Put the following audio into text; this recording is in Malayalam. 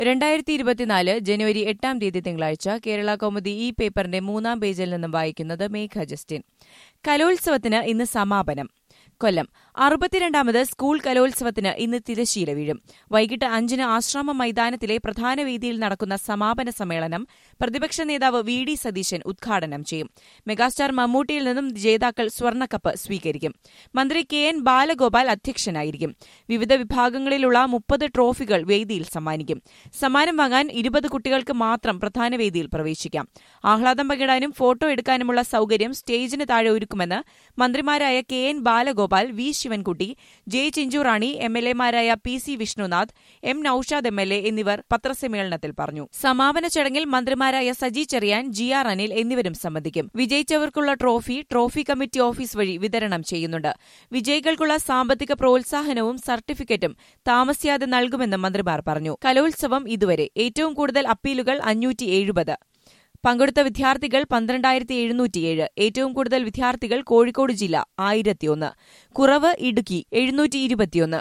2024 ജനുവരി 8 തിങ്കളാഴ്ച കേരള കൗമുദി ഈ പേപ്പറിന്റെ 3-ാം പേജിൽ നിന്നും വായിക്കുന്നത് മേഘ ജസ്റ്റിൻ. കലോത്സവത്തിന് ഇന്ന് സമാപനം. കൊല്ലം 62ാമത് സ്കൂൾ കലോത്സവത്തിന് ഇന്ന് തിരശ്ശീല വീഴും. വൈകിട്ട് 5-ന് ആശ്രാമം മൈതാനത്തിലെ പ്രധാന വേദിയിൽ നടക്കുന്ന സമാപന സമ്മേളനം പ്രതിപക്ഷ നേതാവ് വി.ഡി. സതീശൻ ഉദ്ഘാടനം ചെയ്യും. മെഗാസ്റ്റാർ മമ്മൂട്ടിയിൽ നിന്നും ജേതാക്കൾ സ്വർണ്ണക്കപ്പ് സ്വീകരിക്കും. മന്ത്രി കെ.എൻ. ബാലഗോപാൽ അധ്യക്ഷനായിരിക്കും. വിവിധ വിഭാഗങ്ങളിലുള്ള 30 ട്രോഫികൾ വേദിയിൽ സമ്മാനിക്കും. സമ്മാനം വാങ്ങാൻ 20 കുട്ടികൾക്ക് മാത്രം പ്രധാന വേദിയിൽ പ്രവേശിക്കാം. ആഹ്ലാദം പങ്കിടാനും ഫോട്ടോ എടുക്കാനുമുള്ള സൌകര്യം സ്റ്റേജിന് താഴെ ഒരുക്കുമെന്ന് മന്ത്രിമാരായ K N. Balagopal, V. Sivankutty, J. Chinchurani, എംഎൽഎമാരായ P C. Vishnunath, M. Noushad MLA എന്നിവർ പത്രസമ്മേളനത്തിൽ പറഞ്ഞു. സമാപന ചടങ്ങിൽ മന്ത്രിമാരായ സജി ചെറിയാൻ, ജി.ആർ. അനിൽ എന്നിവരും സംബന്ധിക്കും. വിജയിച്ചവർക്കുള്ള ട്രോഫി കമ്മിറ്റി ഓഫീസ് വഴി വിതരണം ചെയ്യുന്നുണ്ട്. വിജയികൾക്കുള്ള സാമ്പത്തിക പ്രോത്സാഹനവും സർട്ടിഫിക്കറ്റും താമസിയാതെ നൽകുമെന്നും മന്ത്രിമാർ പറഞ്ഞു. കലോത്സവം ഇതുവരെ ഏറ്റവും കൂടുതൽ അപ്പീലുകൾ 570. പങ്കെടുത്ത വിദ്യാർത്ഥികൾ 12,707. ഏറ്റവും കൂടുതൽ വിദ്യാർത്ഥികൾ കോഴിക്കോട് ജില്ല 1001. കുറവ് ഇടുക്കി 721.